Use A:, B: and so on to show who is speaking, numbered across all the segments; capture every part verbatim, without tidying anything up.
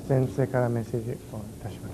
A: 先生からメッセージをいたします。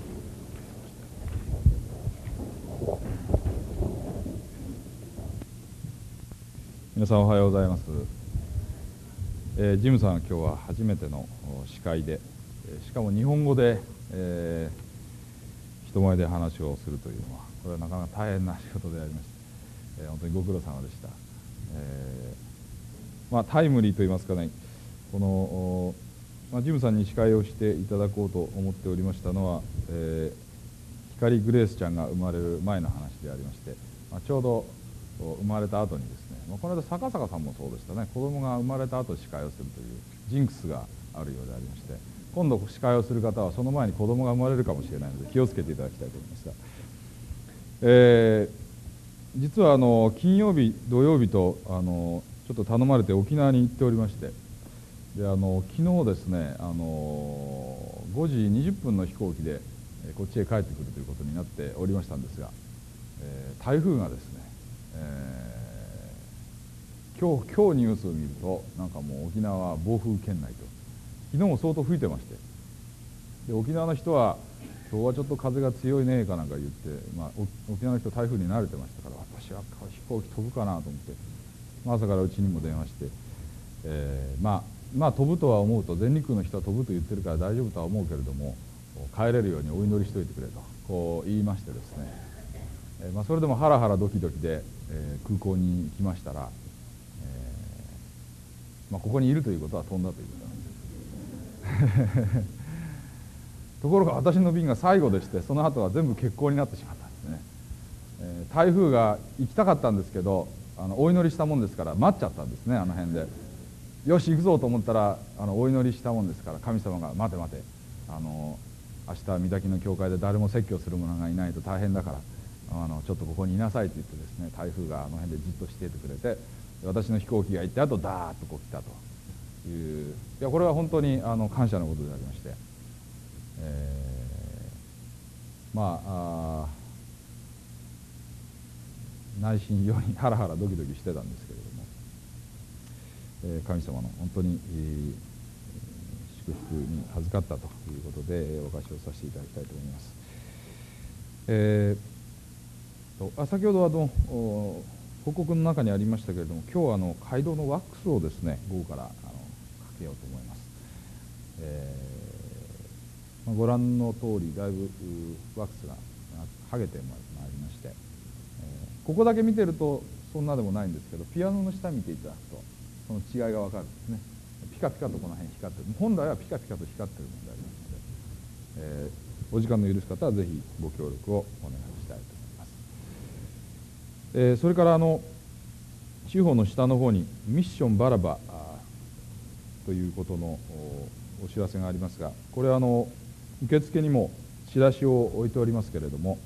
B: 皆さんおはようございます。えー、ジムさんは今日は初めての司会で、しかも日本語で、えー、人前で話をするというのはこれはなかなか大変な仕事でありました。えー、本当にご苦労様でした。えーまあ、タイムリーといいますかね、この、まあ、ジムさんに司会をしていただこうと思っておりましたのは、えー、光グレースちゃんが生まれる前の話でありまして、まあ、ちょうど生まれた後にですね、まあ、この間坂坂さんもそうでしたね、子供が生まれた後司会をするというジンクスがあるようでありまして、今度司会をする方はその前に子供が生まれるかもしれないので気をつけていただきたいと思いますが、えー、実はあの金曜日土曜日とあのちょっと頼まれて沖縄に行っておりまして、であの昨日ですね、あのごじにじゅっぷんの飛行機でこっちへ帰ってくるということになっておりましたんですが、えー、台風がですね、えー、今日今日ニュースを見るとなんかもう沖縄は暴風圏内と、昨日も相当吹いてまして、で沖縄の人は今日はちょっと風が強いねかなんか言って、まあ、沖縄の人台風に慣れてましたから、私は飛行機飛ぶかなと思って、まあ、朝からうちにも電話して、えー、まあまあ飛ぶとは思うと、全日空の人は飛ぶと言ってるから大丈夫とは思うけれども帰れるようにお祈りしておいてくれとこう言いましてですね、えーまあ、それでもハラハラドキドキで、えー、空港に来ましたら、えーまあ、ここにいるということは飛んだということなんですところが私の便が最後でして、その後は全部欠航になってしまったんですね。えー、台風が行きたかったんですけど、あのお祈りしたもんですから待っちゃったんですね。あの辺でよし行くぞと思ったら、あのお祈りしたもんですから神様が待て待て、あの明日御嶽の教会で誰も説教する者がいないと大変だから、あのちょっとここにいなさいと言ってですね、台風があの辺でじっとしていてくれて、私の飛行機が行ってあとダーッとこう来たという、いやこれは本当にあの感謝のことでありまして、えー、まああ内心非常にハラハラドキドキしてたんですけれども、えー、神様の本当に、えー、祝福に預かったということでお貸しをさせていただきたいと思います。えー、とあ先ほどあの報告の中にありましたけれども、今日はあの街道のワックスをですね午後からあのかけようと思います。えーまあ、ご覧の通りだいぶワックスが剥げてまいりまして、えー、ここだけ見てるとそんなでもないんですけど、ピアノの下見ていただくとその違いが分かるんですね。ピカピカとこの辺光ってる、本来はピカピカと光ってるものでありますので、えー、お時間の許す方はぜひご協力をお願いしたいと思います。えー、それからあの地方の下の方にミッションバラバということのお知らせがありますが、これはあの受付にもチラシを置いておりますけれども、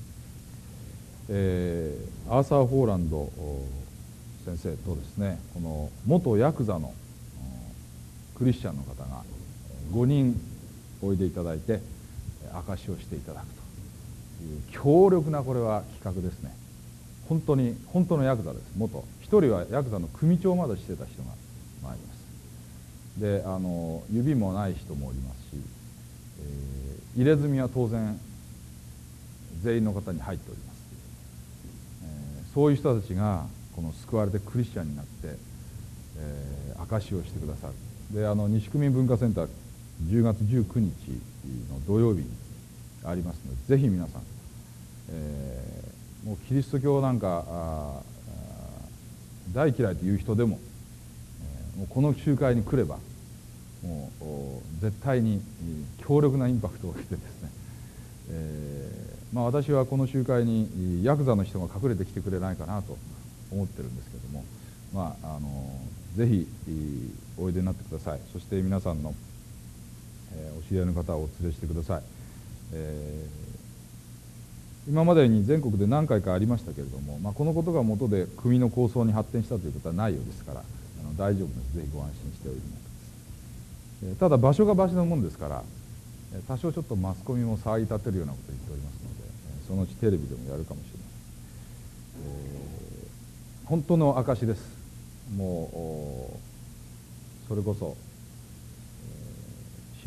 B: えー、アーサー・ホーランド先生とですね、この元ヤクザのクリスチャンの方がごにんおいでいただいて証しをしていただくという強力なこれは企画ですね。本当に本当のヤクザです。元一人はヤクザの組長までしてた人が参ります。であの指もない人もおりますし、えー、入れ墨は当然全員の方に入っております。えー、そういう人たちがこの救われてクリスチャンになって、えー、証しをしてくださる。であの西区民文化センターじゅうがつじゅうくにちの土曜日にありますので、ぜひ皆さん、えー、もうキリスト教なんかあ大嫌いという人でも、えー、もうこの集会に来ればもう絶対に強力なインパクトを受けてですね、えーまあ、私はこの集会にヤクザの人が隠れてきてくれないかなと思ってるんですけども、まあ、あのぜひおいでになってください。そして皆さんの、えー、お知り合いの方をお連れしてください。えー、今までに全国で何回かありましたけれども、まあ、このことが元で組の構想に発展したということはないようですから、あの大丈夫です。ぜひご安心しておいでください。ただ場所が場所のもんですから、多少ちょっとマスコミも騒ぎ立てるようなことを言っておりますので、そのうちテレビでもやるかもしれません。えー、本当の証です。もうそれこそ、えー、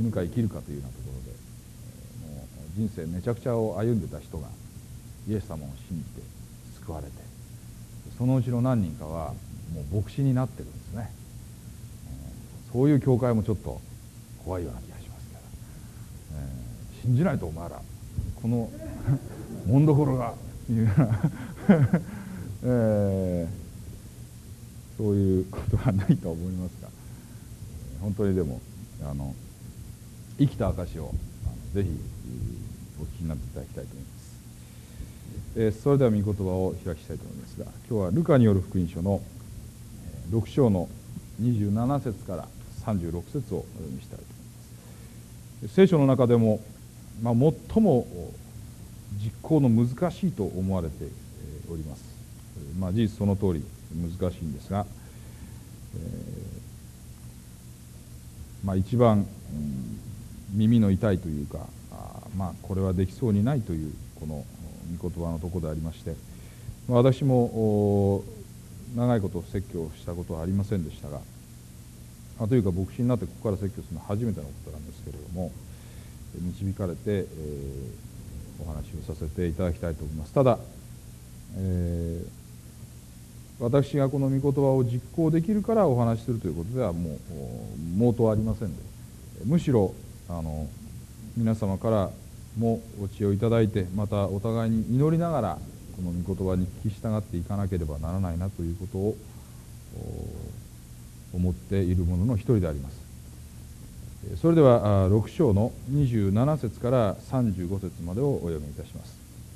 B: 死ぬか生きるかというようなところで、えー、もう人生めちゃくちゃを歩んでた人がイエス様を信じて救われて、そのうちの何人かはもう牧師になってるんですね。そういう教会もちょっと怖いような気がしますけど、えー、信じないとお前らこのもんどころがいうような、えー、そういうことはないと思いますが、本当にでもあの生きた証をぜひお聞きになっていただきたいと思います。えー、それでは御言葉を開きたいと思いますが、今日はルカによる福音書のろく章のにじゅうなな節からさんじゅうろく節をお読みしたいと思います。聖書の中でも、まあ、最も実行の難しいと思われております。まあ、事実その通り難しいんですが、えーまあ、一番、うん、耳の痛いというか、あまあ、これはできそうにないというこの御言葉のところでありまして、まあ、私も長いこと説教したことはありませんでしたが、まあ、というか牧師になってここから説教するのは初めてのことなんですけれども、導かれて、えー、お話をさせていただきたいと思います。ただ、えー、私がこの御言葉を実行できるからお話しするということではもう毛頭ありませんで、むしろあの皆様からもお知恵をいただいて、またお互いに祈りながらこの御言葉に聞き従っていかなければならないなということを思っているものの一人であります。それではろく章のにじゅうなな節からさんじゅうご節までをお読みいたします。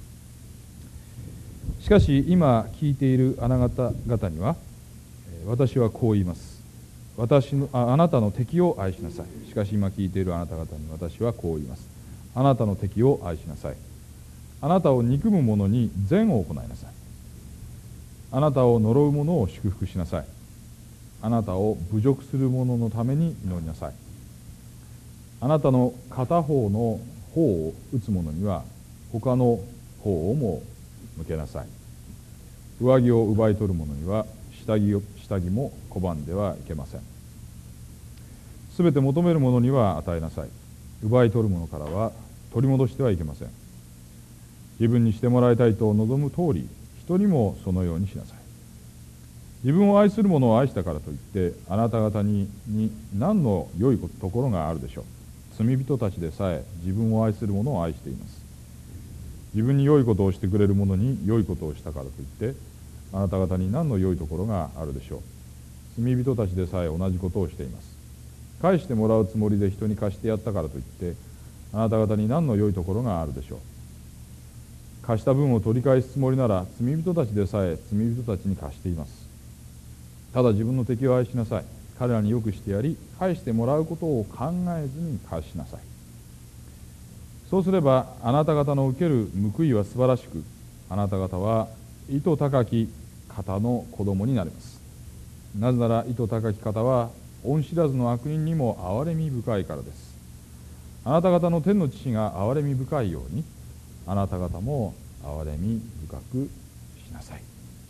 B: しかし今聞いているあなた方には私はこう言います。私の あ, あなたの敵を愛しなさい。しかし今聞いているあなた方に私はこう言います。あなたの敵を愛しなさい。あなたを憎む者に善を行いなさい。あなたを呪う者を祝福しなさい。あなたを侮辱する者のために祈りなさい。あなたの片方の方を打つ者には他の方をも向けなさい。上着を奪い取る者には下着を下着も拒んではいけません。すべて求める者には与えなさい。奪い取る者からは取り戻してはいけません。自分にしてもらいたいと望む通り、人にもそのようにしなさい。自分を愛する者を愛したからといって、あなた方にに何の良いところがあるでしょう。罪人たちでさえ自分を愛する者を愛しています。自分に良いことをしてくれる者に良いことをしたからといって、あなた方に何の良いところがあるでしょう。罪人たちでさえ同じことをしています。返してもらうつもりで人に貸してやったからといって、あなた方に何の良いところがあるでしょう。貸した分を取り返すつもりなら罪人たちでさえ罪人たちに貸しています。ただ自分の敵を愛しなさい。彼らによくしてやり、返してもらうことを考えずに貸しなさい。そうすればあなた方の受ける報いは素晴らしく、あなた方は糸高き方の子供になります。なぜなら糸高き方は恩知らずの悪人にも憐れみ深いからです。あなた方の天の父が憐れみ深いように、あなた方も憐れみ深くしなさい。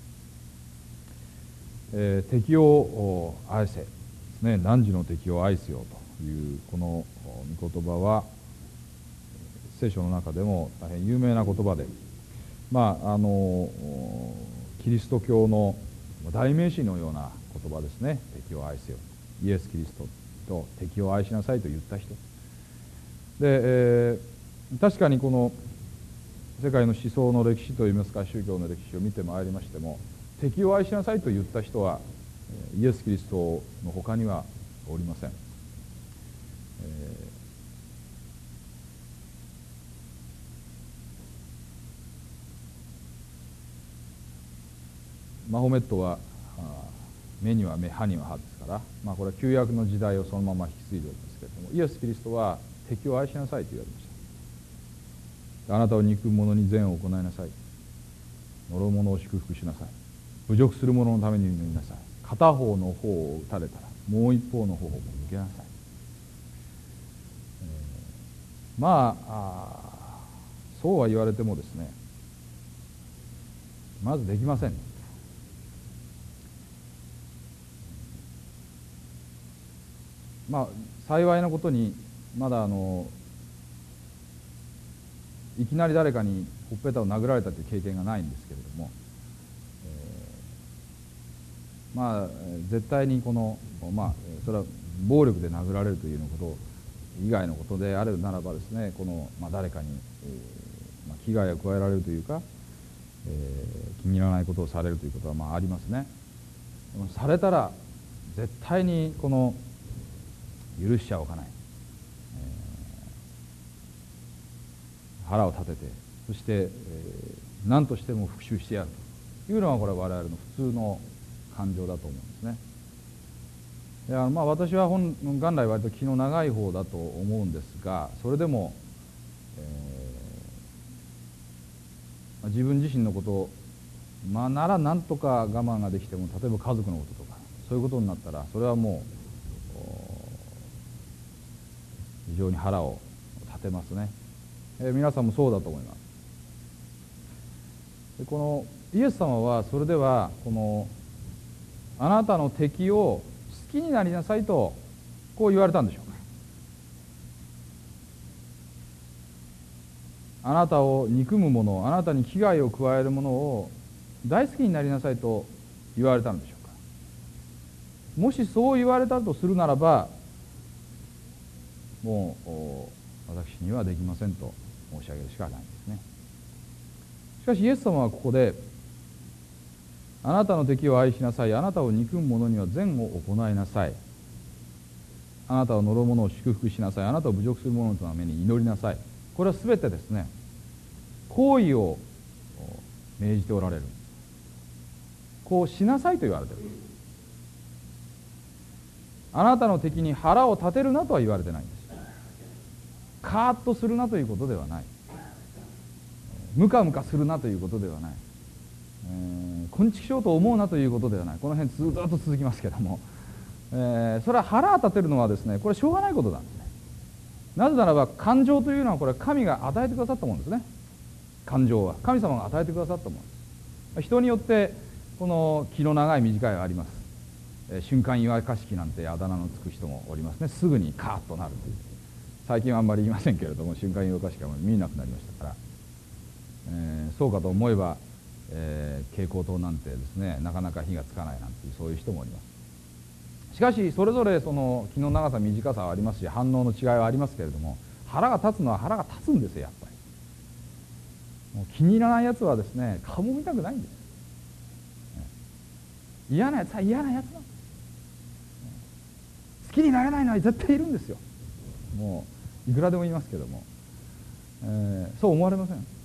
B: えー、敵を愛せ、ね、汝の敵を愛すよというこの御言葉は聖書の中でも大変有名な言葉で、まああのキリスト教の代名詞のような言葉ですね。敵を愛せよ、イエス・キリストと敵を愛しなさいと言った人で、えー、確かにこの世界の思想の歴史といいますか、宗教の歴史を見てまいりましても、敵を愛しなさいと言った人はイエス・キリストの他にはおりません。えー、マホメットは目には目、歯には歯ですから、まあ、これは旧約の時代をそのまま引き継いでおりますけれども、イエス・キリストは敵を愛しなさいと言われました。あなたを憎む者に善を行いなさい。呪う者を祝福しなさい。侮辱する者のために祈りなさい。片方の方を打たれたらもう一方の方を向けなさい。えー、まあ、あそうは言われてもですね、まずできません。まあ幸いなことにまだあのいきなり誰かにほっぺたを殴られたという経験がないんですけれども、えー、まあ絶対にこのまあそれは暴力で殴られるというようなこと以外のことであるならばですね、この、まあ、誰かに、えーまあ、危害を加えられるというか、えー、気に入らないことをされるということはまあありますね。でもされたら絶対にこの許しちゃおかない、えー、腹を立てて、そして、えー、何としても復讐してやるというのがこれは我々の普通の感情だと思うんですね。いやまあ私は本元来割と気の長い方だと思うんですが、それでも、えー、自分自身のことをまあなら何とか我慢ができても、例えば家族のこととかそういうことになったら、それはもう非常に腹を立てますね。えー、皆さんもそうだと思います。でこのイエス様はそれではこのあなたの敵を好きになりなさいとこう言われたんでしょうか。あなたを憎む者、あなたに危害を加える者を大好きになりなさいと言われたのでしょうか。もしそう言われたとするならば、もう私にはできませんと申し上げるしかないんですね。しかしイエス様はここで、あなたの敵を愛しなさい、あなたを憎む者には善を行いなさい、あなたを呪う者を祝福しなさい、あなたを侮辱する者のために祈りなさい。これは全てですね、行為を命じておられる。こうしなさいと言われている。あなたの敵に腹を立てるなとは言われてないんです。カーッとするなということではない。ムカムカするなということではない。えー、こんちきしようと思うなということではない。この辺ずっと続きますけども、えー、それは腹を立てるのはですね、これはしょうがないことなんですね。なぜならば感情というのはこれは神が与えてくださったものですね。感情は神様が与えてくださったものです。人によってこの気の長い短いはあります。えー、瞬間湯沸かし器なんてあだ名のつく人もおりますね。すぐにカーッとなるという。最近はあんまり言いませんけれども、瞬間湯沸かし器は見えなくなりましたから、えー、そうかと思えば、えー、蛍光灯なんてですね、なかなか火がつかないなんていう、そういう人もおります。しかしそれぞれその気の長さ短さはありますし、反応の違いはありますけれども、腹が立つのは腹が立つんですよ。やっぱりもう気に入らないやつはですね、顔も見たくないんです。嫌なやつは嫌なやつなんです。好きになれないのは絶対いるんですよ。もういくらでも言いますけども、えー、そう思われません。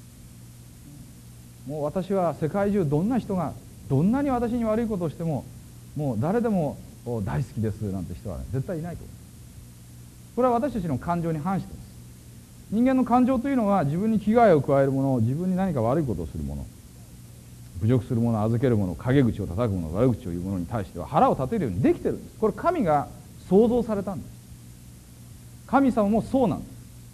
B: もう私は世界中どんな人がどんなに私に悪いことをしても、もう誰でも大好きですなんて人は、ね、絶対いないと思います。これは私たちの感情に反しています。人間の感情というのは、自分に危害を加える者、自分に何か悪いことをする者、侮辱する者、預ける者、陰口を叩く者、悪口を言う者に対しては腹を立てるようにできてるんです。これ神が創造されたんです。神様もそうなんです。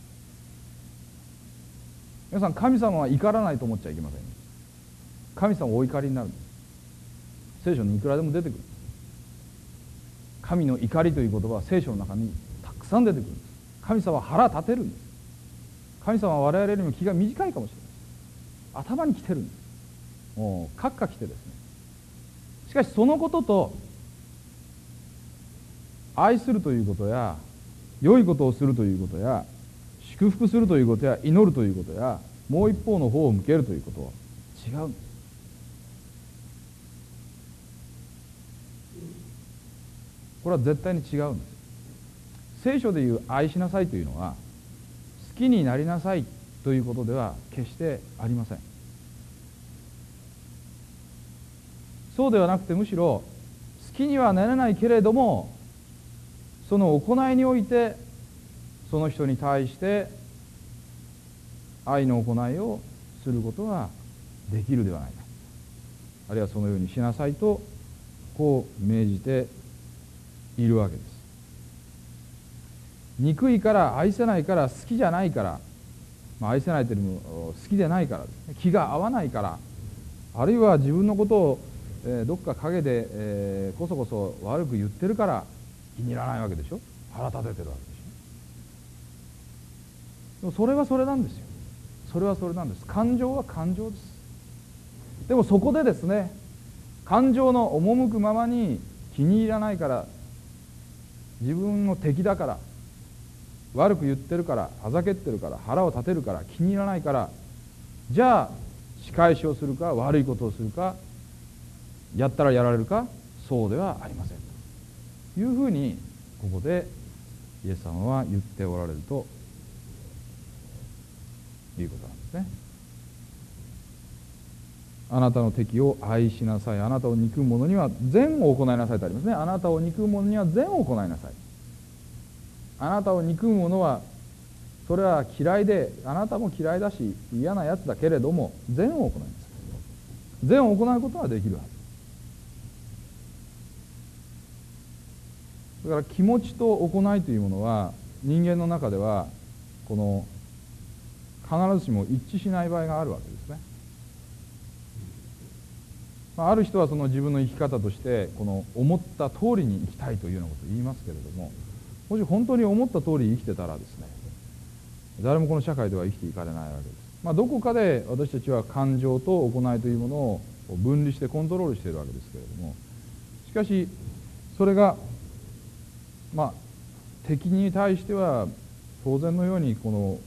B: 皆さん、神様は怒らないと思っちゃいけません。神様はお怒りになるんです。聖書にいくらでも出てくる。神の怒りという言葉は聖書の中にたくさん出てくるんです。神様は腹立てるんです。神様は我々よりも気が短いかもしれない。頭に来てるんです。もうカッカ来てですね。しかしそのことと、愛するということや良いことをするということや祝福するということや祈るということや、もう一方の方を向けるということは違うんです。これは絶対に違うんです。聖書でいう愛しなさいというのは、好きになりなさいということでは決してありません。そうではなくて、むしろ好きにはなれないけれども、その行いにおいてその人に対して愛の行いをすることができるではないか、あるいはそのようにしなさいとこう命じているわけです。憎いから愛せないから好きじゃないから、まあ、愛せないというよりも好きでないからですね、気が合わないから、あるいは自分のことを、えー、どっか陰で、えー、こそこそ悪く言ってるから気に入らないわけでしょ。腹立ててるわけでしょ。 でもそれはそれなんですよ。それはそれなんです。感情は感情です。でもそこでですね、感情の赴くままに気に入らないから、自分の敵だから、悪く言ってるから、あざけってるから、腹を立てるから、気に入らないから、じゃあ仕返しをするか、悪いことをするか、やったらやられるか、そうではありませんというふうにここでイエス様は言っておられるということなんですね。あなたの敵を愛しなさい、あなたを憎む者には善を行いなさいとありますね。あなたを憎む者には善を行いなさい。あなたを憎む者はそれは嫌いで、あなたも嫌いだし嫌なやつだけれども善を行いなさい。善を行うことはできるはずだから、気持ちと行いというものは人間の中ではこの必ずしも一致しない場合があるわけですね。ある人はその自分の生き方としてこの思った通りに生きたいというようなことを言いますけれども、もし本当に思った通りに生きてたらですね、誰もこの社会では生きていかれないわけです。まあ、どこかで私たちは感情と行いというものを分離してコントロールしているわけですけれども、しかしそれがまあ敵に対しては当然のようにこの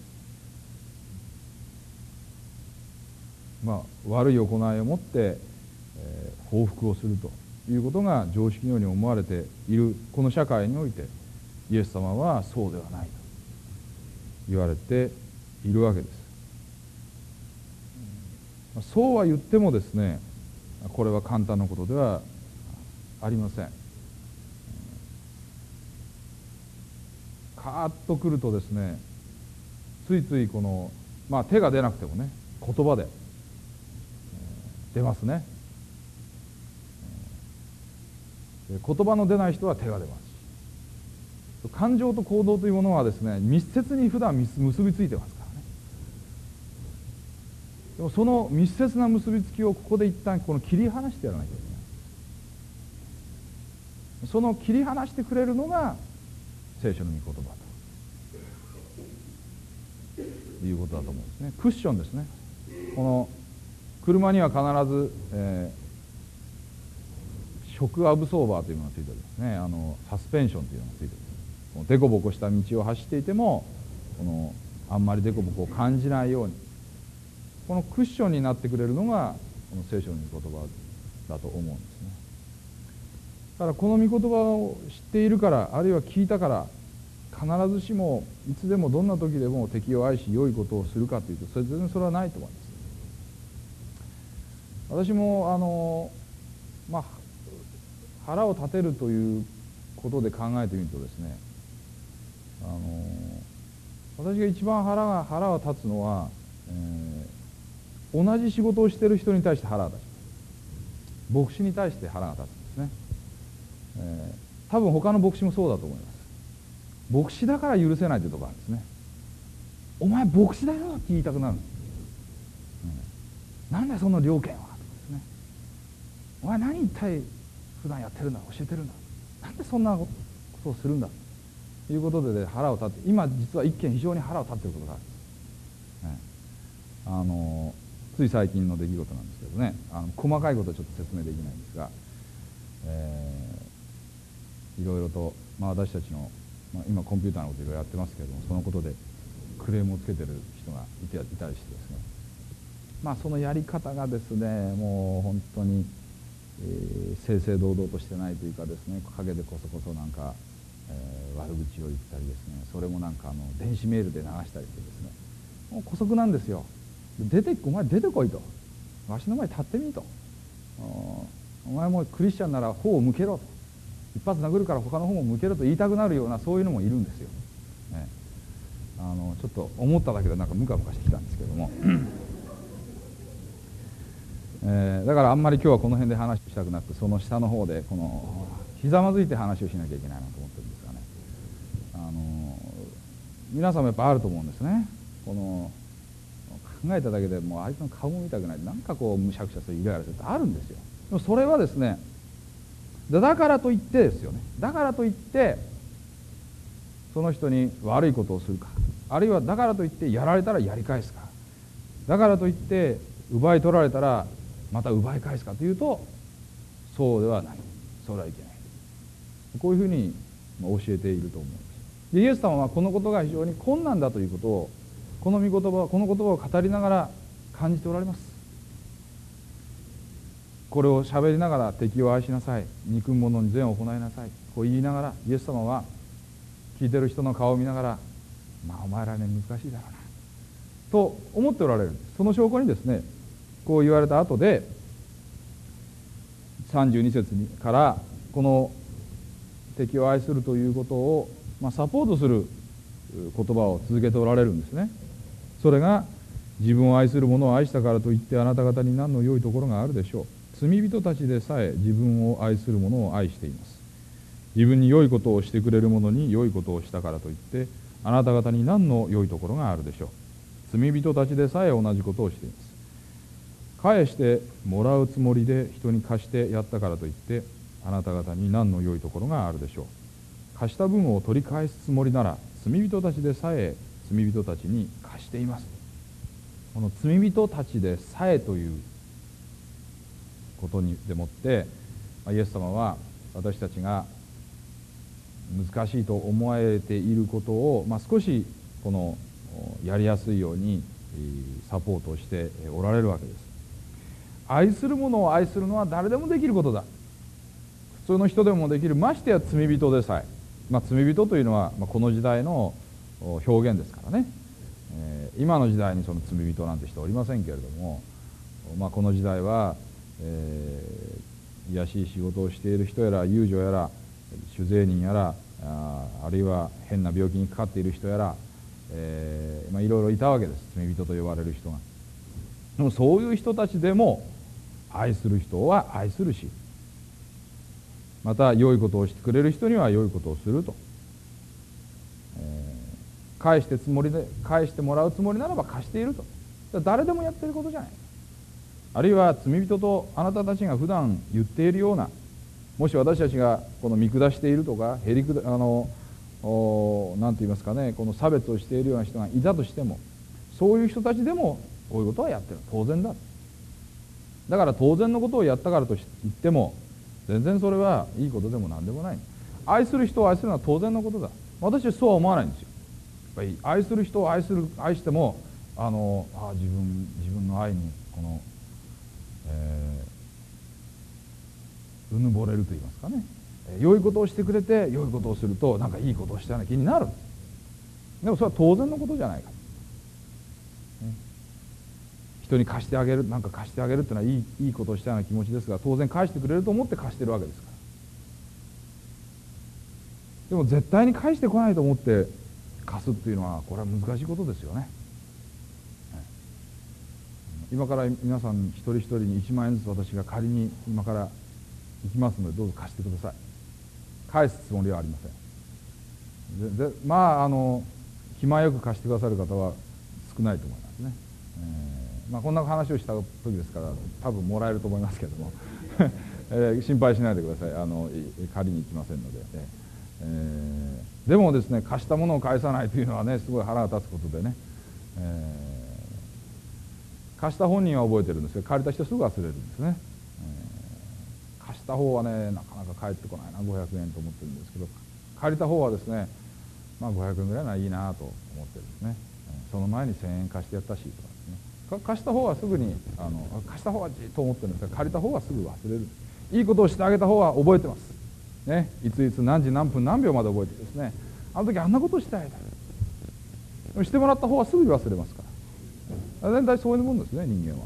B: まあ悪い行いをもって、えー、報復をするということが常識のように思われているこの社会において、イエス様はそうではないと言われているわけです。そうは言ってもですね、これは簡単なことではありません。カーッとくるとですね、ついついこの、まあ、手が出なくてもね、言葉で出ますね。言葉の出ない人は手が出ますし、感情と行動というものはですね、密接に普段結びついてますからね。でもその密接な結びつきをここで一旦この切り離してやらなきゃいけない。その切り離してくれるのが聖書の御言葉ということだと思うんですね。クッションですね。この車には必ず、えー、ショックアブソーバーというものがついておりますね。あのサスペンションというのがついております。デコボコした道を走っていてもこのあんまりデコボコを感じないように、このクッションになってくれるのがこの聖書の御言葉だと思うんですね。だからこの御言葉を知っているから、あるいは聞いたから必ずしもいつでもどんな時でも敵を愛し良いことをするかというと、それ全然それはないと思います。私もあの、まあ、腹を立てるということで考えてみるとですね、あの私が一番腹が腹が立つのは、えー、同じ仕事をしている人に対して腹が立つ、牧師に対して腹が立つんですね。えー、多分他の牧師もそうだと思います。牧師だから許せないというところなんですね。お前牧師だよって言いたくなるんです、うん、なんだよその了見はとかですね。お前何一体普段やってるんだ、教えてるんだ、なんでそんなことをするんだということで、ね、腹を立って、今実は一件非常に腹を立っていることがあるんです、ね、あのつい最近の出来事なんですけどね、あの細かいことはちょっと説明できないんですが、えー、いろいろと、まあ、私たちの、まあ、今コンピューターのこといろいろやってますけれども、そのことでクレームをつけてる人がいていたりしてですね、まあそのやり方がですね、もう本当に、えー、正々堂々としてないというかですね、陰でこそこそなんか、えー、悪口を言ったりですね、それもなんかあの電子メールで流したりしてですね、もう姑息なんですよ。出てお前出てこいと、わしの前立ってみと、お前もクリスチャンなら頬を向けろと、一発殴るから他の方も向けろと言いたくなるような、そういうのもいるんですよ、ね、あのちょっと思っただけでなんかムカムカしてきたんですけども、えー、だからあんまり今日はこの辺で話したくなくて、その下の方でこのひざまずいて話をしなきゃいけないなと思ってるんですがね、あの皆さんもやっぱあると思うんですね。この考えただけでもうあいつの顔も見たくない、なんかこうむしゃくしゃする、イライラするってあるんですよ。でもそれはですね、だからといってですよね、だからといってその人に悪いことをするか、 あるいはだからといってやられたらやり返すか、だからといって奪い取られたらまた奪い返すかというと、そうではない。それはいけない。こういうふうに教えていると思うんです。でイエス様はこのことが非常に困難だということを、この御言葉この言葉を語りながら感じておられます。これを喋りながら、敵を愛しなさい、憎む者に善を行いなさい、こう言いながら、イエス様は聞いてる人の顔を見ながら、まあお前らね難しいだろうなと思っておられるんです。その証拠にですね、こう言われた後でさんじゅうに節からこの敵を愛するということを、まあ、サポートする言葉を続けておられるんですね。それが、自分を愛する者を愛したからといってあなた方に何の良いところがあるでしょう。罪人たちでさえ自分を愛する者を愛しています。自分に良いことをしてくれる者に良いことをしたからといってあなた方に何の良いところがあるでしょう。罪人たちでさえ同じことをしています。返してもらうつもりで人に貸してやったからといってあなた方に何の良いところがあるでしょう。貸した分を取り返すつもりなら罪人たちでさえ罪人たちに貸しています。この罪人たちでさえということにでもってイエス様は私たちが難しいと思われていることを、まあ、少しこのやりやすいようにサポートしておられるわけです。愛する者を愛するのは誰でもできることだ。普通の人でもできる。ましてや罪人でさえ、まあ、罪人というのは、まあ、この時代の表現ですからね、えー、今の時代にその罪人なんて人はおりませんけれども、まあ、この時代は、えー、卑しい仕事をしている人やら遊女やら酒税人やら あ, あるいは変な病気にかかっている人やら、えーまあ、いろいろいたわけです。罪人と呼ばれる人が。でもそういう人たちでも愛する人は愛するし、また良いことをしてくれる人には良いことをすると、えー、返してつもりで返してもらうつもりならば貸していると。誰でもやってることじゃない。あるいは罪人とあなたたちが普段言っているような、もし私たちがこの見下しているとかへりくだあの何と言いますかね、この差別をしているような人がいたとしても、そういう人たちでもこういうことはやってる、当然だ。だから当然のことをやったからと言っても全然それはいいことでも何でもない。愛する人を愛するのは当然のことだ。私はそうは思わないんですよ。やっぱり愛する人を愛する愛してもあのあ自分自分の愛にこの、えー、うぬぼれると言いますかね、良いことをしてくれて良いことをするとなんかいいことをしたような気になる。でもそれは当然のことじゃないか、ね、人に貸してあげる、なんか貸してあげるっていうのはいい、いいことをしたような気持ちですが、当然返してくれると思って貸してるわけですから。でも絶対に返してこないと思って貸すっていうのはこれは難しいことですよね。今から皆さん一人一人にいちまんえんずつ私が仮に今から行きますのでどうぞ貸してください。返すつもりはありません。ででまああの気前よく貸してくださる方は少ないと思いますね。えーまあ、こんな話をした時ですから多分もらえると思いますけども、えー、心配しないでください。あの借りに行きませんので、えー、でもですね、貸したものを返さないというのはねすごい腹が立つことでね、えー、貸した本人は覚えてるんですけど借りた人すぐ忘れるんですね。えー、貸した方はねなかなか返ってこないなごひゃくえんと思ってるんですけど、借りた方はですねまあごひゃくえんぐらいならいいなと思ってるんですね。その前にせんえん貸してやったしとかですね、貸した方はすぐにあの貸した方はじっと思ってるんですが借りた方はすぐ忘れる。いいことをしてあげた方は覚えてますね。いついつ何時何分何秒まで覚えてですね、あの時あんなことしてあげた、してもらった方はすぐに忘れますから、全体そういうもんですね。人間は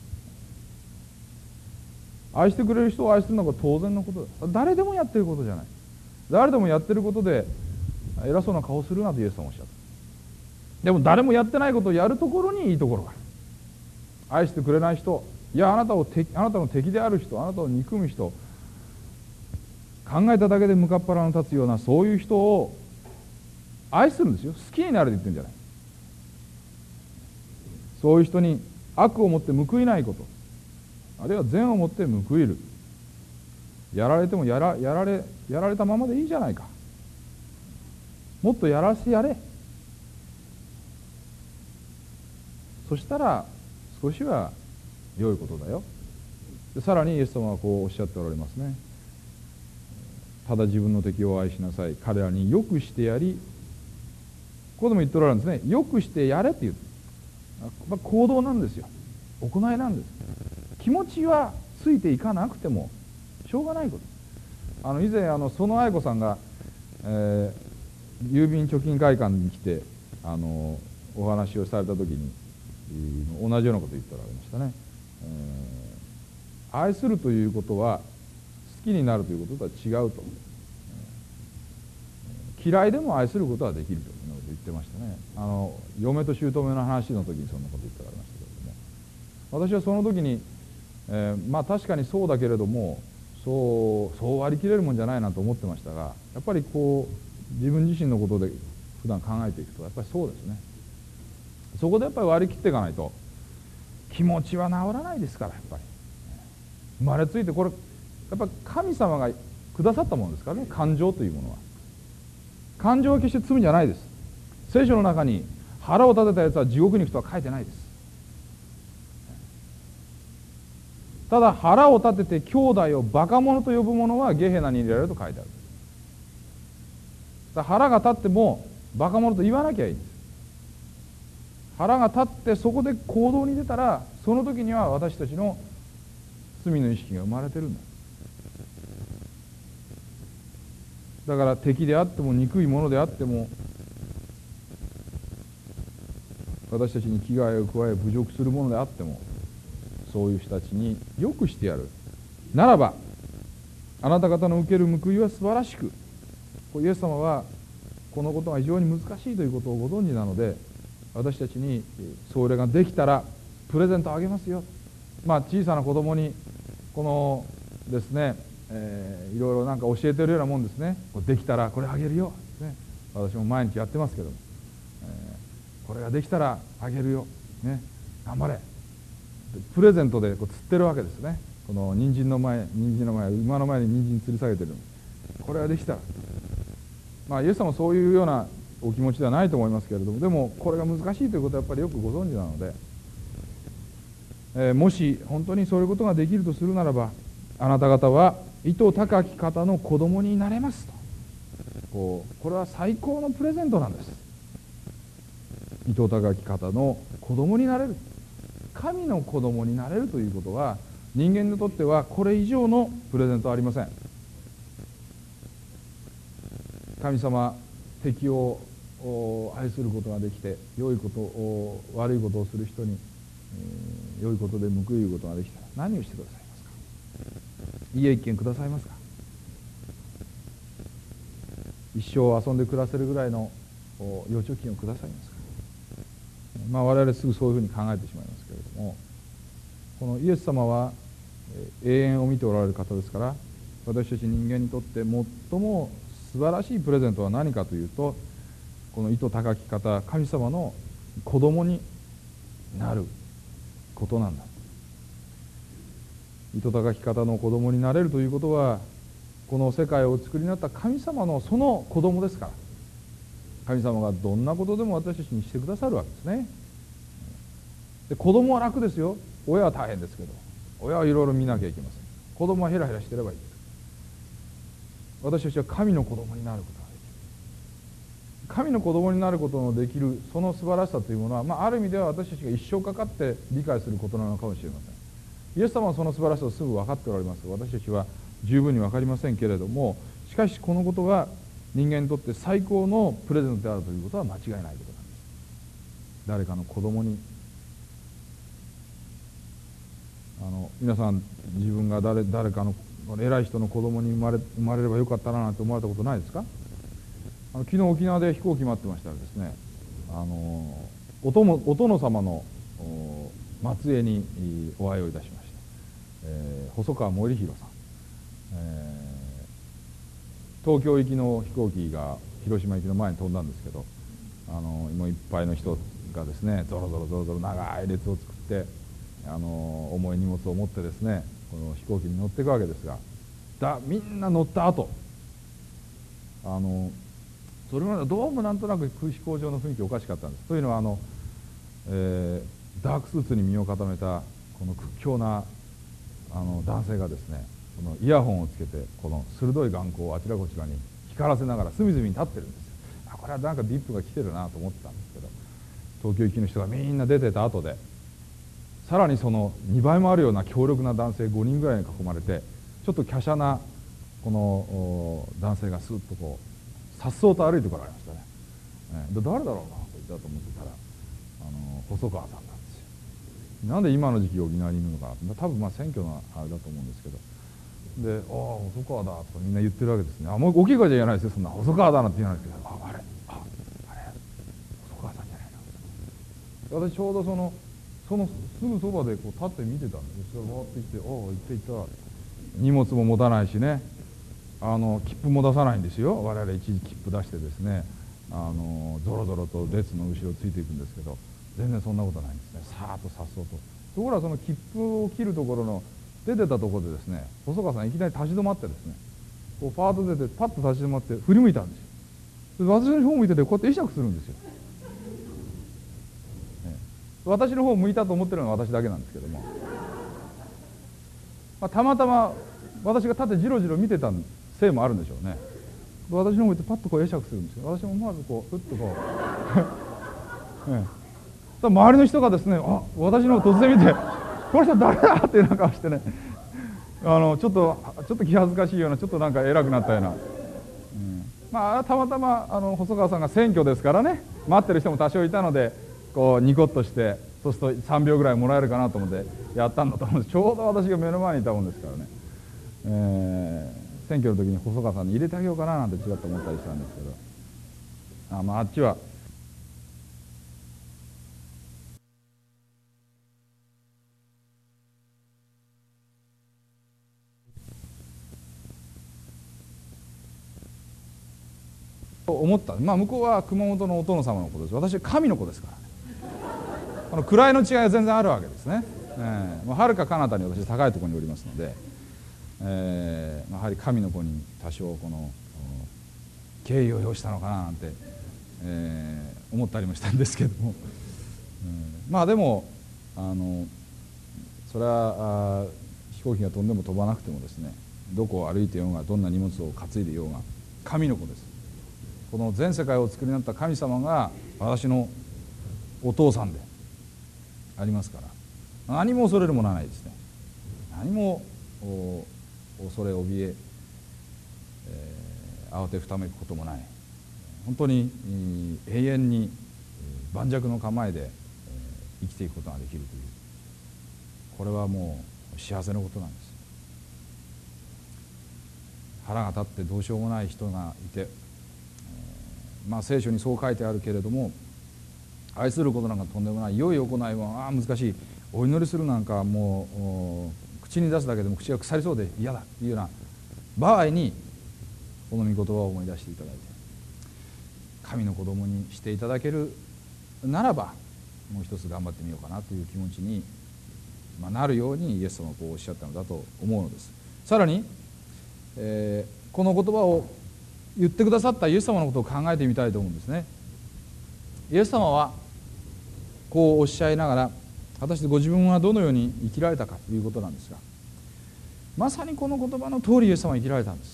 B: 愛してくれる人を愛するのが当然のことだ。誰でもやってることじゃない。誰でもやってることで偉そうな顔するなとイエスさんおっしゃった。でも誰もやってないことをやるところにいいところがある。愛してくれない人、いやあなたを敵、あなたの敵である人、あなたを憎む人、考えただけで向かっ腹の立つようなそういう人を愛するんですよ。好きになると言ってるんじゃない。そういう人に悪をもって報いないこと、あるいは善をもって報いる。やられてもやら、やられ、やられたままでいいじゃないか。もっとやらせてやれ。 そしたら少しは良いことだよ。でさらにイエス様はこうおっしゃっておられますね。ただ自分の敵を愛しなさい。彼らによくしてやり、ここでも言っておられるんですね。よくしてやれっていう、まあ、行動なんですよ。行いなんです。気持ちはついていかなくてもしょうがないこと。あの以前あの園愛子さんが、えー、郵便貯金会館に来てあのお話をされた時に、えー、同じようなことを言っておられましたね。えー、愛するということは好きになるということとは違うと、嫌いでも愛することはできるということを言ってましたね。あの嫁と姑の話の時にそんなこと言っておられましたけれども、私はその時に、えー、まあ確かにそうだけれどもそうそう割り切れるもんじゃないなと思ってましたが、やっぱりこう自分自身のことで普段考えていくとやっぱりそうですね。そこでやっぱり割り切っていかないと気持ちは治らないですから。やっぱり生まれついてこれやっぱり神様がくださったものですからね。感情というものは、感情は決して罪じゃないです。聖書の中に腹を立てたやつは地獄に行くとは書いてないです。ただ腹を立てて兄弟をバカ者と呼ぶ者はゲヘナに入れられると書いてある。だ腹が立ってもバカ者と言わなきゃいいんです。腹が立ってそこで行動に出たら、その時には私たちの罪の意識が生まれてるんだ。だから敵であっても憎いものであっても、私たちに危害を加え侮辱するものであっても、そういう人たちによくしてやるならば、あなた方の受ける報いは素晴らしく、イエス様はこのことが非常に難しいということをご存知なので、私たちにそれができたらプレゼントあげますよ。まあ小さな子供にこのですね、えー、いろいろなんか教えてるようなもんですね。できたらこれあげるよ、ね、私も毎日やってますけども、えー、これができたらあげるよ、ね、頑張れ、プレゼントでこう釣ってるわけですね。この人参の前人参の前馬の前に人参吊り下げてる、これができたら、まあイエス様もそういうようなお気持ちではないと思いますけれども、でもこれが難しいということはやっぱりよくご存知なので、えー、もし本当にそういうことができるとするならば、あなた方は糸高き方の子供になれますと、こうこれは最高のプレゼントなんです。糸高き方の子供になれる、神の子供になれるということは、人間にとってはこれ以上のプレゼントはありません。神様、敵を愛することができて、良いことを悪いことをする人に、えー、良いことで報いることができたら何をしてくださいますか。家一軒くださいますか。一生遊んで暮らせるぐらいの預貯金をくださいますか。まあ我々すぐそういうふうに考えてしまいますけれども、このイエス様は永遠を見ておられる方ですから、私たち人間にとって最も素晴らしいプレゼントは何かというと、この糸高き方、神様の子供になることなんだ。糸高き方の子供になれるということは、この世界をお作りになった神様のその子供ですから、神様がどんなことでも私たちにしてくださるわけですね。で子供は楽ですよ。親は大変ですけど、親はいろいろ見なきゃいけません。子供はヘラヘラしてればいい。私たちは神の子供になることができる。神の子供になることのできるその素晴らしさというものは、まあ、ある意味では私たちが一生かかって理解することなのかもしれません。イエス様はその素晴らしさをすぐ分かっておられます。私たちは十分に分かりませんけれども、しかしこのことが人間にとって最高のプレゼントであるということは間違いないことなんです。誰かの子供に、あの皆さん自分が 誰, 誰かの偉い人の子供に生まれ生まれればよかったななんて思われたことないですか。あの昨日沖縄で飛行機待ってましたらですね、あのお殿お殿様の末裔にお会いをいたしました。えー、細川森弘さん、えー、東京行きの飛行機が広島行きの前に飛んだんですけど、あのもういっぱいの人がですね、ぞろぞろぞろぞろ長い列を作って、あの重い荷物を持ってですね、この飛行機に乗っていくわけですが、だみんな乗った後、あのそれまでどうもなんとなく空飛行場の雰囲気おかしかったんです。というのはあの、えダークスーツに身を固めたこの屈強なあの男性がですね、このイヤホンをつけてこの鋭い眼光をあちらこちらに光らせながら隅々に立ってるんですよ。あ、これはなんかディップが来てるなと思ってたんですけど、東京行きの人がみんな出てた後で、さらにそのにばいもあるような強力な男性ごにんぐらいに囲まれて、ちょっと華奢なこの男性がスッとこう颯爽と歩いてこられましたね。えー、で誰だろうなこいつだと思ってたら、あの細川さんなんですよ。なんで今の時期沖縄にいるのかな、多分まあ選挙のあれだと思うんですけど、で「ああ細川だ」とかみんな言ってるわけですね。あ、もう大きい声じゃ言わないですよ、そんな細川だなんて言わないですけど、ああれああれ細川さんじゃないな。私ちょうどそのそのすぐそばでこう立って見てたんです。それが回ってきて「ああ行って行った」。荷物も持たないしね、あの切符も出さないんですよ。我々一時切符出してですね、あのぞろぞろと列の後ろをついていくんですけど、全然そんなことないんですね。さーっとさっそうと。ところがその切符を切るところの出てたところでですね、細川さんいきなり立ち止まってですね、こうパーッと出てパッと立ち止まって振り向いたんですよ。で私の方を向いててこうやって会釈するんですよ。ね、私の方を向いたと思ってるのは私だけなんですけども、まあ、たまたま私が立ってじろじろ見てたせいもあるんでしょうね。私の方を向いてパッとこう会釈するんですよ。私も思わずこうふっとこう、ね、周りの人がですね、あ、私の方を突然見て「この人誰だ?」っていうなんかしてね、あのちょっとちょっと気恥ずかしいような、ちょっとなんか偉くなったような、うん、まあたまたまあの細川さんが選挙ですからね、待ってる人も多少いたのでこうニコッとして、そうするとさんびょうぐらいもらえるかなと思ってやったんだと思うんです。ちょうど私が目の前にいたもんですからね、えー、選挙の時に細川さんに入れてあげようかななんてちらっと思ったりしたんですけど、あ、まあ、あっちはと思った。まあ向こうは熊本のお殿様の子です。私は神の子ですからね。この位の違いは全然あるわけですね。えー、はるか彼方に私高いところにおりますので、えー、やはり神の子に多少この敬意を表したのかななんて、えー、思ったりもしたんですけども、うん、まあでもあのそれは飛行機が飛んでも飛ばなくてもですね、どこを歩いてようがどんな荷物を担いでようが神の子です。この全世界を作りになった神様が私のお父さんでありますから、何も恐れるものはないですね。何も恐れ怯ええー、慌てふためくこともない、本当に永遠に盤石の構えで生きていくことができるという、これはもう幸せなことなんです。腹が立ってどうしようもない人がいて、えー、まあ聖書にそう書いてあるけれども、愛することなんかとんでもない、良い行いはあ難しい、お祈りするなんかもう口に出すだけでも口が腐りそうで嫌だというような場合に、この御言葉を思い出していただいて、神の子供にしていただけるならばもう一つ頑張ってみようかなという気持ちに、まあ、なるようにイエス様はこうおっしゃったのだと思うのです。さらに、えー、この言葉を言ってくださったイエス様のことを考えてみたいと思うんですね。イエス様はこうおっしゃいながら、果たしてご自分はどのように生きられたかということなんですが、まさにこの言葉の通りイエス様は生きられたんです。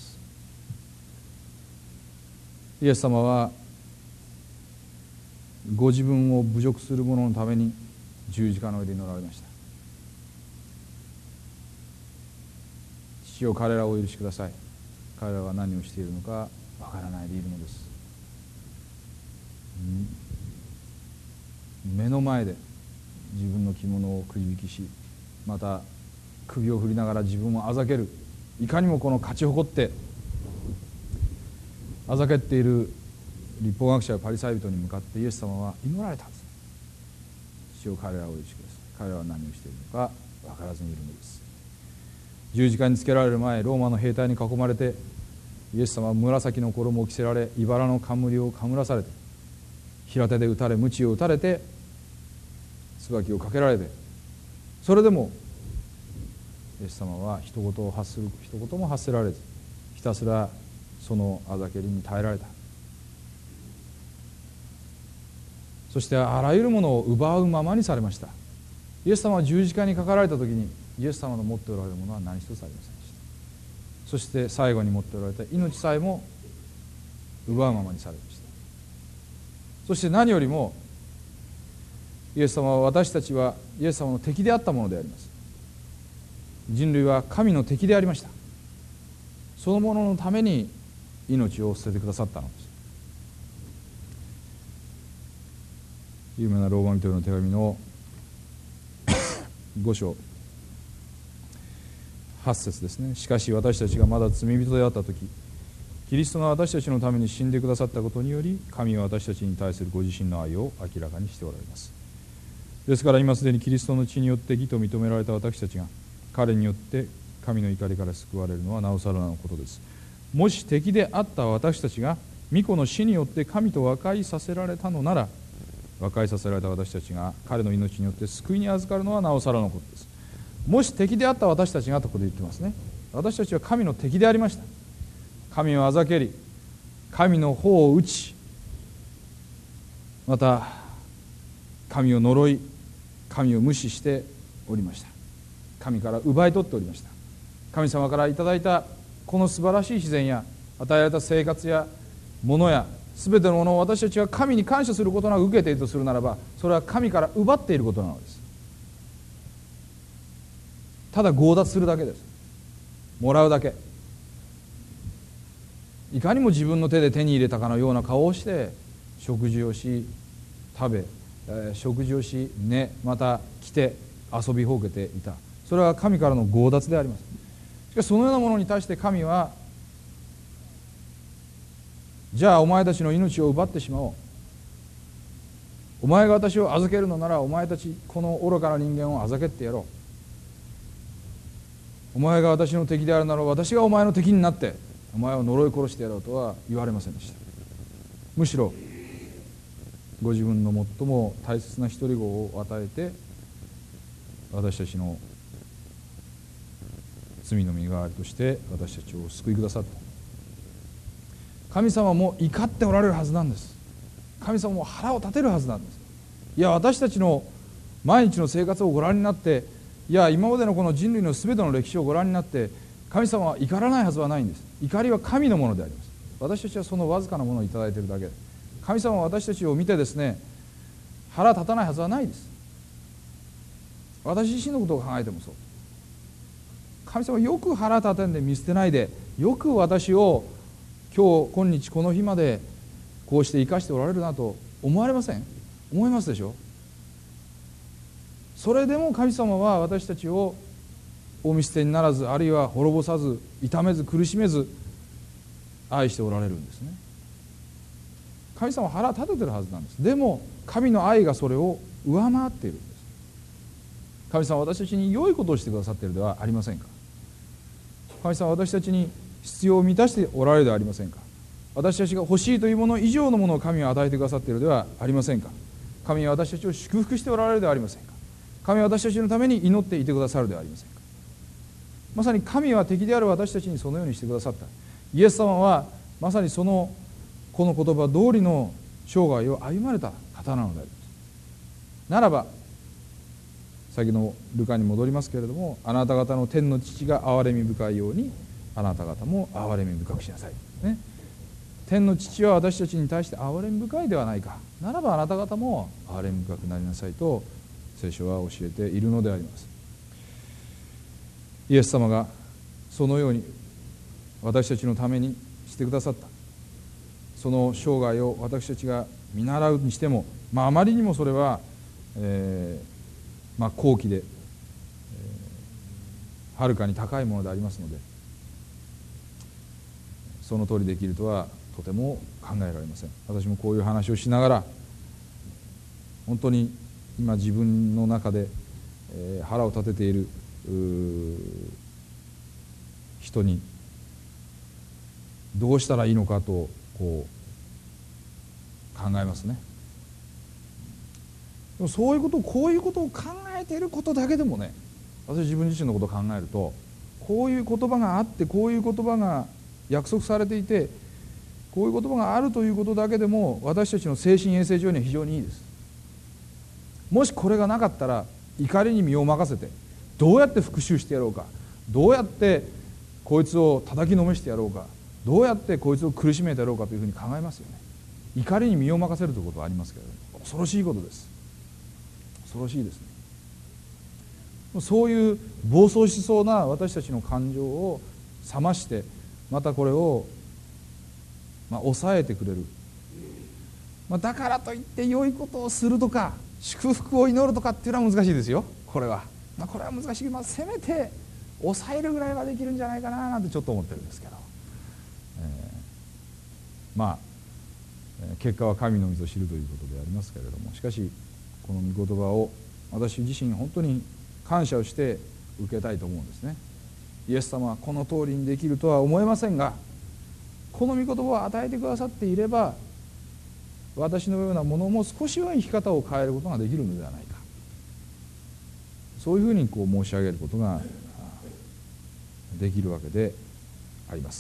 B: イエス様はご自分を侮辱する者のために十字架の上で祈られました。父よ、彼らをお許しください。彼らは何をしているのかわからないでいるのです。目の前で自分の着物をくじ引きし、また首を振りながら自分をあざける、いかにもこの勝ち誇ってあざけっている律法学者やパリサイ人に向かってイエス様は祈られたんです。父よ、彼らをお許しください。彼らは何をしているのか分からずにいるのです。十字架につけられる前、ローマの兵隊に囲まれてイエス様は紫の衣を着せられ、茨の冠をかむらされて、平手で打たれ、鞭を打たれて、椿をかけられて、それでもイエス様は一言を発する一言も発せられず、ひたすらそのあざけりに耐えられた。そしてあらゆるものを奪うままにされました。 イエス様は十字架にかかられた時にイエス様の持っておられるものは何一つありませんでした。そして最後に持っておられた命さえも奪うままにされました。そして何よりもイエス様は、私たちはイエス様の敵であったものであります。人類は神の敵でありました。そのもののために命を捨ててくださったのです。有名なローマ人への手紙のご章はち節ですね。しかし私たちがまだ罪人であった時、キリストが私たちのために死んでくださったことにより、神は私たちに対するご自身の愛を明らかにしておられます。ですから今すでにキリストの血によって義と認められた私たちが、彼によって神の怒りから救われるのはなおさらなのことです。もし敵であった私たちが御子の死によって神と和解させられたのなら、和解させられた私たちが彼の命によって救いに預かるのはなおさらのことです。もし敵であった私たちがとここで言ってますね。私たちは神の敵でありました。神をあざけり、神の方を打ち、また神を呪い、神を無視しておりました。神から奪い取っておりました。神様からいただいたこの素晴らしい自然や与えられた生活や物や全てのものを私たちは神に感謝することなく受けているとするならば、それは神から奪っていることなのです。ただ強奪するだけです。もらうだけ。いかにも自分の手で手に入れたかのような顔をして食事をし、食べ、えー、食事をし、寝、また着て遊びほうけていた。それは神からの強奪であります。しかしそのようなものに対して神は、じゃあお前たちの命を奪ってしまおう。お前が私を預けるのなら、お前たちこの愚かな人間を預けてやろう。お前が私の敵であるなら、私がお前の敵になってお前を呪い殺してやろうとは言われませんでした。むしろご自分の最も大切な一人子を与えて、私たちの罪の身代わりとして私たちを救いくださった。神様も怒っておられるはずなんです。神様も腹を立てるはずなんです。いや、私たちの毎日の生活をご覧になって、いや今までのこの人類の全ての歴史をご覧になって、神様は怒らないはずはないんです。怒りは神のものであります。私たちはそのわずかなものをいただいているだけで、神様は私たちを見てですね、腹立たないはずはないです。私自身のことを考えてもそう。神様はよく腹立てんで見捨てないで、よく私を今日今日この日までこうして生かしておられるなと思われません？思いますでしょ。それでも神様は私たちをお見捨てにならず、あるいは滅ぼさず、痛めず苦しめず愛しておられるんですね。神様は腹を立ててるはずなんです。でも神の愛がそれを上回っているんです。神様は私たちに良いことをしてくださっているではありませんか。神様は私たちに必要を満たしておられるではありませんか。私たちが欲しいというもの以上のものを神は与えてくださっているではありませんか。神は私たちを祝福しておられるではありませんか。神は私たちのために祈っていてくださるではありませんか。まさに神は敵である私たちにそのようにしてくださった。イエス様はまさにそのこの言葉通りの生涯を歩まれた方なのであります。ならば先のルカに戻りますけれども、あなた方の天の父が憐れみ深いようにあなた方も憐れみ深くしなさい、ね、天の父は私たちに対して憐れみ深いではないか。ならばあなた方も憐れみ深くなりなさいと聖書は教えているのであります。イエス様がそのように私たちのためにしてくださった。その生涯を私たちが見習うにしても、まあ、あまりにもそれは、えーまあ、高貴で、えー、はるかに高いものでありますので、その通りできるとはとても考えられません。私もこういう話をしながら、本当に今自分の中で、えー、腹を立てている人にどうしたらいいのかとこう考えますね。でもそういうことをこういうことを考えていることだけでもね、私自分自身のことを考えると、こういう言葉があって、こういう言葉が約束されていて、こういう言葉があるということだけでも私たちの精神衛生上には非常にいいです。もしこれがなかったら怒りに身を任せて、どうやって復讐してやろうか、どうやってこいつを叩きのめしてやろうか、どうやってこいつを苦しめてやろうかというふうに考えますよね。怒りに身を任せるということはありますけれども、恐ろしいことです。恐ろしいですね。そういう暴走しそうな私たちの感情を冷まして、またこれを、まあ、抑えてくれる、まあ、だからといって良いことをするとか祝福を祈るとかっていうのは難しいですよ。これは、まあ、これは難しいけど、まあ、せめて抑えるぐらいはできるんじゃないかななんてちょっと思ってるんですけど、えー、まあ結果は神のみぞ知るということでありますけれども、しかしこの御言葉を私自身本当に感謝をして受けたいと思うんですね。イエス様はこの通りにできるとは思えませんが、この御言葉を与えてくださっていれば、私のようなものも少しは生き方を変えることができるのではないか、そういうふうにこう申し上げることができるわけであります。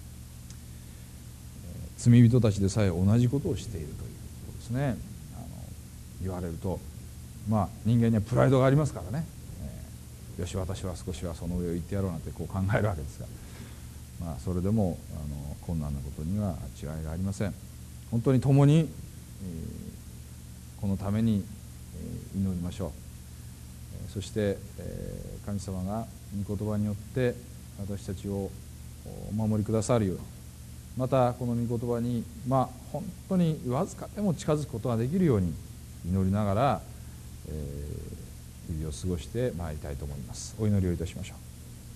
B: 罪人たちでさえ同じことをしているということですね。あの言われると、まあ人間にはプライドがありますからね、えー、よし私は少しはその上を行ってやろうなんてこう考えるわけですが、まあそれでもあの困難なことには違いがありません。本当に共に、えー、このために、えー、祈りましょう。えー、そして、えー、神様が御言葉によって私たちをお守りくださるように、またこの御言葉に、まあ、本当にわずかでも近づくことができるように祈りながら、えー、日々を過ごしてまいりたいと思います。お祈りをいたしましょう。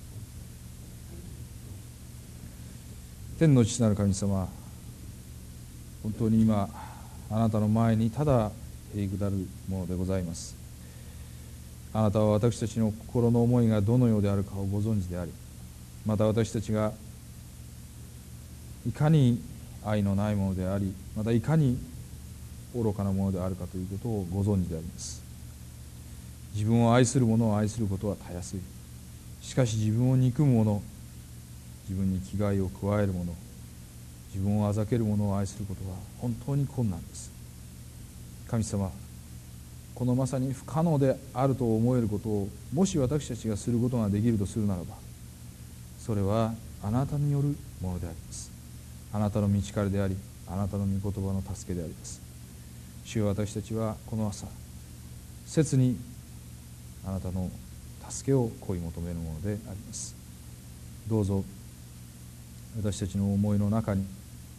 B: 天の父なる神様、本当に今あなたの前にただへりくだるものでございます。あなたは私たちの心の思いがどのようであるかをご存知であり、また私たちがいかに愛のないものであり、またいかに愚かなものであるかということをご存知であります。自分を愛する者を愛することはたやすい。しかし自分を憎む者、自分に危害を加える者、自分をあざける者を愛することは本当に困難です。神様、このまさに不可能であると思えることをもし私たちがすることができるとするならば、それはあなたによるものであります。あなたの道からであり、あなたの御言葉の助けであります。主よ、私たちはこの朝切にあなたの助けを恋求めるものであります。どうぞ私たちの思いの中に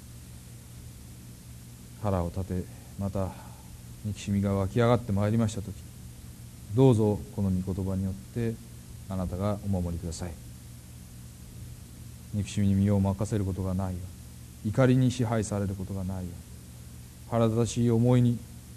B: 腹を立て、また憎しみが湧き上がってまいりましたとき、どうぞこの御言葉によってあなたがお守りください。憎しみに身を任せることがないよう、怒りに支配されることがないよう、腹立たしい思いに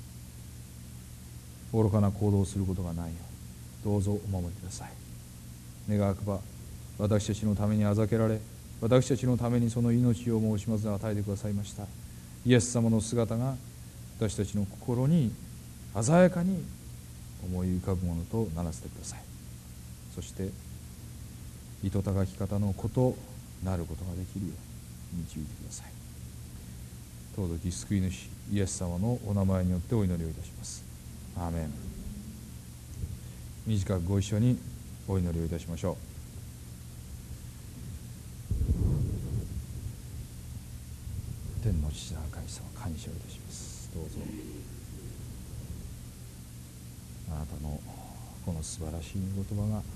B: 愚かな行動をすることがないよう、どうぞお守りください。願わくば私たちのためにあざけられ、私たちのためにその命を申しまず与えてくださいましたイエス様の姿が私たちの心に鮮やかに思い浮かぶものとならせてください。そして糸高き方のことなることができるように導いてください。尊き救い主イエス様のお名前によってお祈りをいたします。アーメン。短くご一緒にお祈りをいたしましょう。天の父なる神様、感謝をいたします。どうぞあなたのこの素晴らしい御言葉が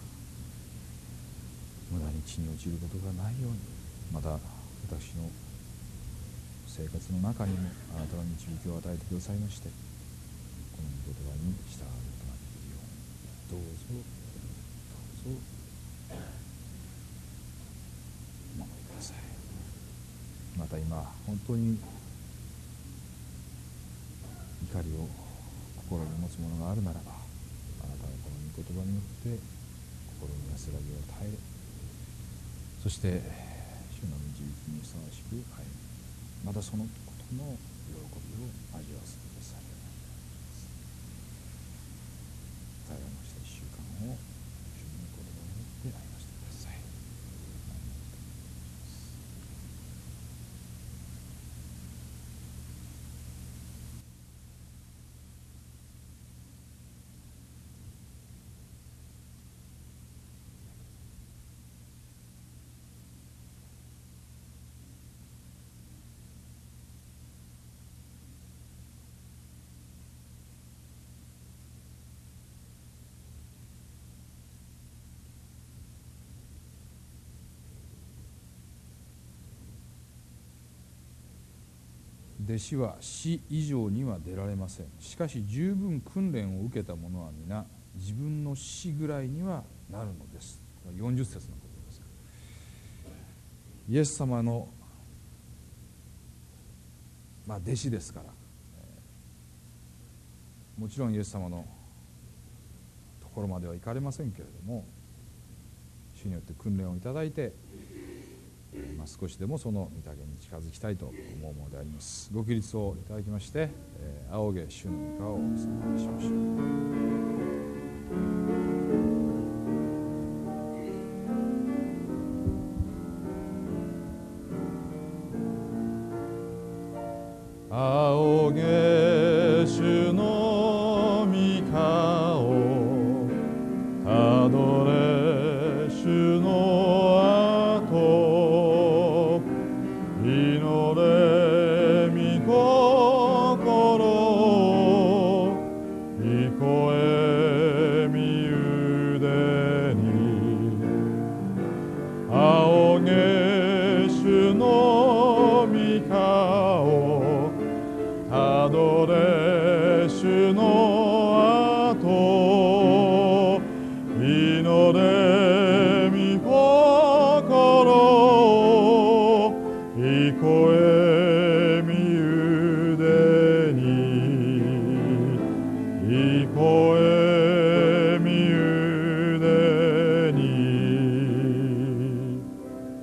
B: 無駄に地に落ちることがないように、また私の生活の中にもあなたの導きを与えてくださいまして、この御言葉に従うことができるように、どうぞどうぞお守りください。また今本当に怒りを心に持つものがあるならば、あなたのこの御言葉によって心に安らぎを与え、そして主の導きにふさわしく歩み、またそのことの喜びを味わわせてくださるようになります。幸いましたいっしゅうかんを主の御言葉によって歩ませてください。 弟子は死以上には出られません。しかし十分訓練を受けた者は皆自分の死ぐらいにはなるのです。よんじゅっ節のことです。イエス様の、まあ、弟子ですから、もちろんイエス様のところまでは行かれませんけれども、主によって訓練をいただいて、まあ、少しでもその御岳に近づきたいと思うものであります。ご起立をいただきまして、えー、仰げ主の御顔をお捧げしましょう。仰げ主の御顔、たどれ主の後、祈れ御心、聞こえ御腕に、仰げ主の御顔、たどれ主の後、祈れ御心、聞こえ御腕に、聞こえ御腕に。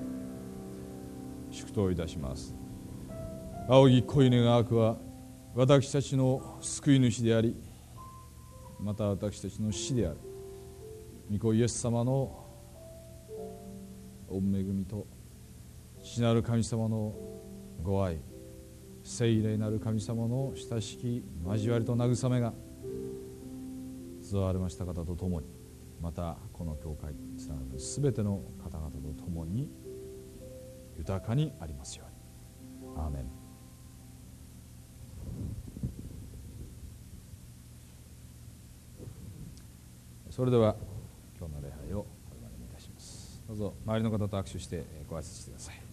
B: 祝祷いたします。仰ぎ恋願わくは私たちの救い主であり、また私たちの死である御子イエス様の御恵みと父なる神様のご愛、聖霊なる神様の親しき交わりと慰めが集われました方と共に、またこの教会につながるすべての方々と共に豊かにありますように。アーメン。それでは今日の礼拝を始めいたします。どうぞ周りの方と握手してご挨拶してください。